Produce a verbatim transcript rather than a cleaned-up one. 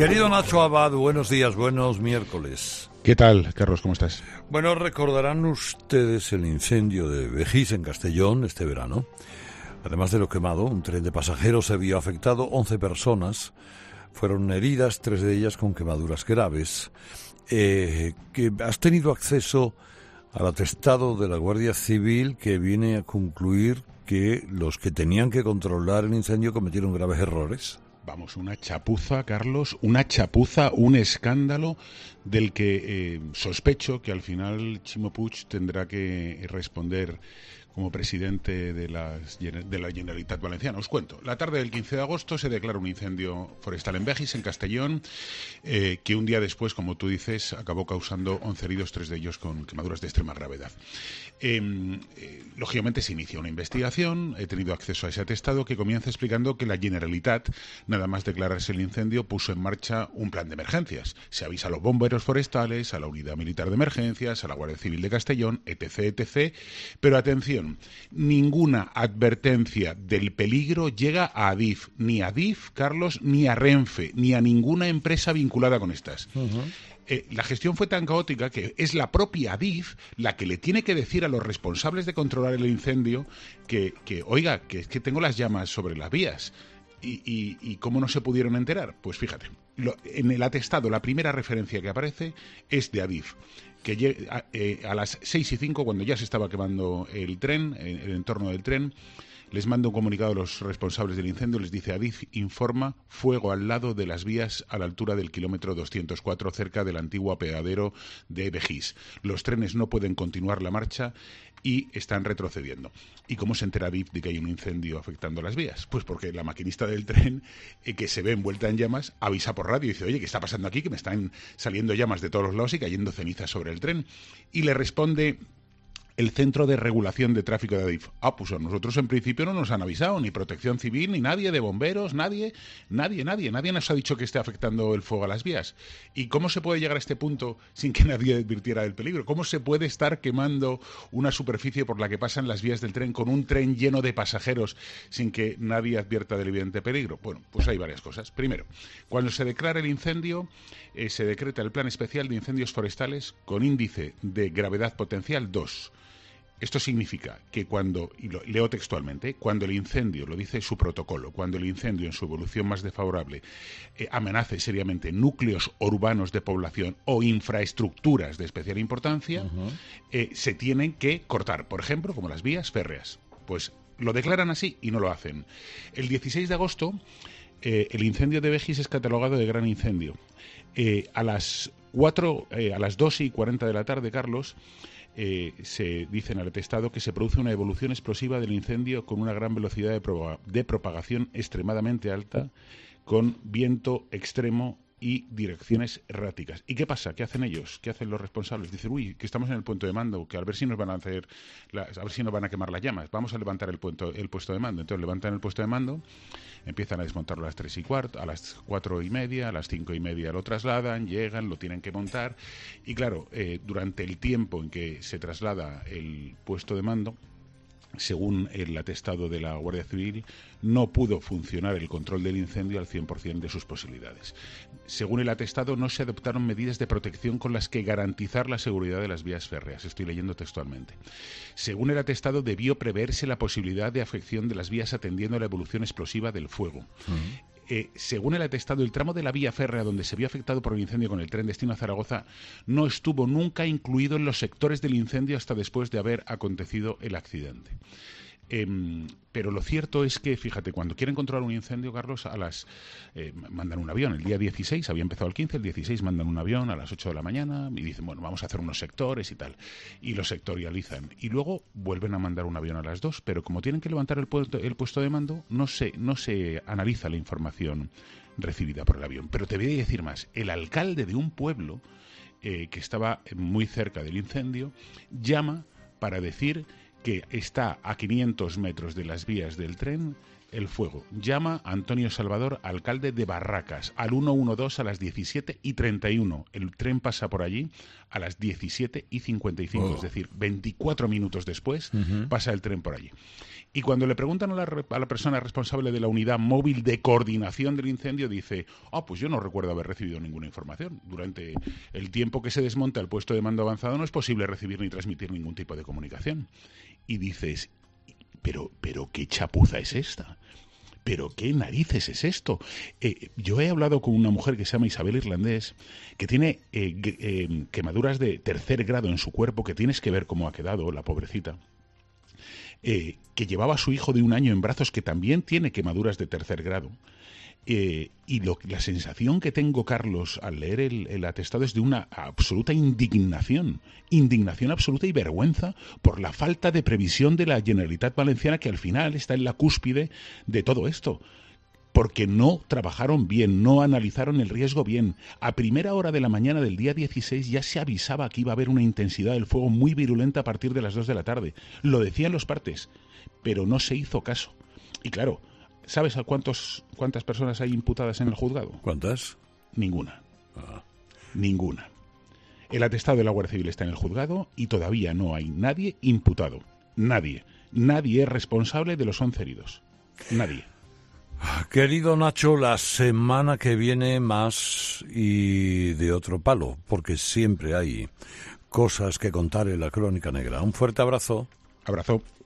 Querido Nacho Abad, buenos días, buenos miércoles. ¿Qué tal, Carlos? ¿Cómo estás? Bueno, recordarán ustedes el incendio de Begís en Castellón este verano. Además de lo quemado, un tren de pasajeros se vio afectado, once personas fueron heridas, tres de ellas con quemaduras graves. Eh, que ¿Has tenido acceso al atestado de la Guardia Civil que viene a concluir que los que tenían que controlar el incendio cometieron graves errores? Vamos, una chapuza, Carlos, una chapuza, un escándalo del que eh, sospecho que al final Ximo Puig tendrá que responder como presidente de la, de la Generalitat Valenciana. Os cuento, la tarde del quince de agosto se declara un incendio forestal en Begís, en Castellón, eh, que un día después, como tú dices, acabó causando once heridos, tres de ellos con quemaduras de extrema gravedad. Eh, eh, lógicamente se inicia una investigación, he tenido acceso a ese atestado que comienza explicando que la Generalitat, nada más declararse el incendio, puso en marcha un plan de emergencias. Se avisa a los bomberos forestales, a la Unidad Militar de Emergencias, a la Guardia Civil de Castellón, etc, etcétera. Pero atención, ninguna advertencia del peligro llega a Adif, ni a Adif, Carlos, ni a Renfe, ni a ninguna empresa vinculada con estas. Uh-huh. Eh, la gestión fue tan caótica que es la propia Adif la que le tiene que decir a los responsables de controlar el incendio que, que oiga, que es que tengo las llamas sobre las vías. ¿Y, y, y cómo no se pudieron enterar? Pues fíjate, lo, en el atestado la primera referencia que aparece es de Adif, que a, eh, a las seis y cinco, cuando ya se estaba quemando el tren, el entorno del tren, les manda un comunicado a los responsables del incendio, les dice: Adif informa fuego al lado de las vías a la altura del kilómetro doscientos cuatro, cerca del antiguo apeadero de Begís. Los trenes no pueden continuar la marcha y están retrocediendo. ¿Y cómo se entera Adif de que hay un incendio afectando las vías? Pues porque la maquinista del tren, eh, que se ve envuelta en llamas, avisa por radio y dice: oye, ¿qué está pasando aquí? Que me están saliendo llamas de todos los lados y cayendo cenizas sobre el tren. Y le responde el Centro de Regulación de Tráfico de Adif: ah, pues a nosotros en principio no nos han avisado, ni Protección Civil, ni nadie de bomberos, nadie, nadie, nadie, nadie nos ha dicho que esté afectando el fuego a las vías. ¿Y cómo se puede llegar a este punto sin que nadie advirtiera del peligro? ¿Cómo se puede estar quemando una superficie por la que pasan las vías del tren con un tren lleno de pasajeros sin que nadie advierta del evidente peligro? Bueno, pues hay varias cosas. Primero, cuando se declara el incendio, eh, se decreta el Plan Especial de Incendios Forestales con índice de gravedad potencial dos. Esto significa que cuando, y lo leo textualmente, cuando el incendio, lo dice su protocolo, cuando el incendio en su evolución más desfavorable eh, amenace seriamente núcleos urbanos de población o infraestructuras de especial importancia, uh-huh. eh, se tienen que cortar, por ejemplo, como las vías férreas. Pues lo declaran así y no lo hacen. El dieciséis de agosto, eh, el incendio de Begís es catalogado de gran incendio. Eh, a las cuatro, eh, a las dos y cuarenta de la tarde, Carlos, Eh, se dice en el atestado que se produce una evolución explosiva del incendio con una gran velocidad de, pro- de propagación extremadamente alta, con viento extremo y direcciones erráticas. ¿Y qué pasa? ¿Qué hacen ellos? ¿Qué hacen los responsables? Dicen: uy, que estamos en el puesto de mando, que a ver si nos van a hacer, la, a ver si nos van a quemar las llamas. Vamos a levantar el, puesto, el puesto de mando. Entonces levantan el puesto de mando, empiezan a desmontarlo a las tres y cuarto, a las cuatro y media, a las cinco y media lo trasladan, llegan, lo tienen que montar. Y claro, eh, durante el tiempo en que se traslada el puesto de mando, según el atestado de la Guardia Civil, no pudo funcionar el control del incendio al cien por ciento de sus posibilidades. Según el atestado, no se adoptaron medidas de protección con las que garantizar la seguridad de las vías férreas. Estoy leyendo textualmente. Según el atestado, debió preverse la posibilidad de afección de las vías atendiendo a la evolución explosiva del fuego. Uh-huh. Eh, según el atestado, el tramo de la vía férrea donde se vio afectado por el incendio con el tren destino a Zaragoza no estuvo nunca incluido en los sectores del incendio hasta después de haber acontecido el accidente. Eh, pero lo cierto es que, fíjate, cuando quieren controlar un incendio, Carlos, a las eh, mandan un avión. El día dieciséis, había empezado el quince, el dieciséis mandan un avión a las ocho de la mañana y dicen: bueno, vamos a hacer unos sectores y tal. Y los sectorializan. Y luego vuelven a mandar un avión a las dos, pero como tienen que levantar el puesto, el puesto de mando, no se, no se analiza la información recibida por el avión. Pero te voy a decir más. El alcalde de un pueblo eh, que estaba muy cerca del incendio llama para decir que está a quinientos metros de las vías del tren el fuego. Llama a Antonio Salvador, alcalde de Barracas, al ciento doce a las diecisiete y treinta y uno. El tren pasa por allí a las diecisiete y cincuenta y cinco, oh. Es decir, veinticuatro minutos después uh-huh. pasa el tren por allí. Y cuando le preguntan a la, a la persona responsable de la unidad móvil de coordinación del incendio, dice, ah, pues yo no recuerdo haber recibido ninguna información. Durante el tiempo que se desmonta el puesto de mando avanzado no es posible recibir ni transmitir ningún tipo de comunicación. Y dices, pero, pero ¿qué chapuza es esta? ¿Pero qué narices es esto? Eh, yo he hablado con una mujer que se llama Isabel Irlandés, que tiene eh, eh, quemaduras de tercer grado en su cuerpo, que tienes que ver cómo ha quedado, la pobrecita. Eh, que llevaba a su hijo de un año en brazos, que también tiene quemaduras de tercer grado. Eh, y lo, la sensación que tengo, Carlos, al leer el, el atestado es de una absoluta indignación, indignación absoluta y vergüenza por la falta de previsión de la Generalitat Valenciana, que al final está en la cúspide de todo esto. Porque no trabajaron bien, no analizaron el riesgo bien. A primera hora de la mañana del día dieciséis ya se avisaba que iba a haber una intensidad del fuego muy virulenta a partir de las dos de la tarde. Lo decían los partes, pero no se hizo caso. Y claro, ¿sabes a cuántos, cuántas personas hay imputadas en el juzgado? ¿Cuántas? Ninguna. Ah. Ninguna. El atestado de la Guardia Civil está en el juzgado y todavía no hay nadie imputado. Nadie. Nadie es responsable de los once heridos. Nadie. Querido Nacho, la semana que viene más y de otro palo, porque siempre hay cosas que contar en la Crónica Negra. Un fuerte abrazo. Abrazo.